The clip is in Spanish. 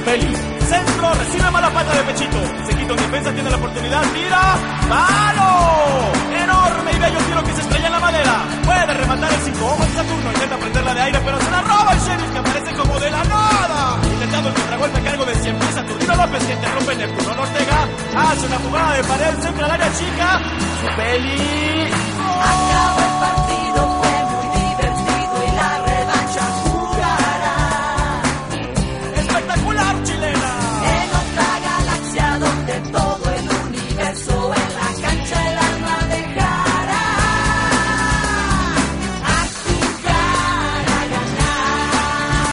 Supeli. Centro, recibe mala pata de pechito. Se quita un defensa, tiene la oportunidad, tira. ¡Palo! Enorme y bello tiro que se estrella en la madera. Puede rematar el 5 ojos Saturno. Intenta prenderla de aire, pero se la roba el Sheriff, que aparece como de la nada. Intentando el contragolpe a cargo de 100 pies Saturnino López, que interrumpe Neptuno Ortega. Hace una jugada de pared, centra al área chica. Supeli. ¡Acaba!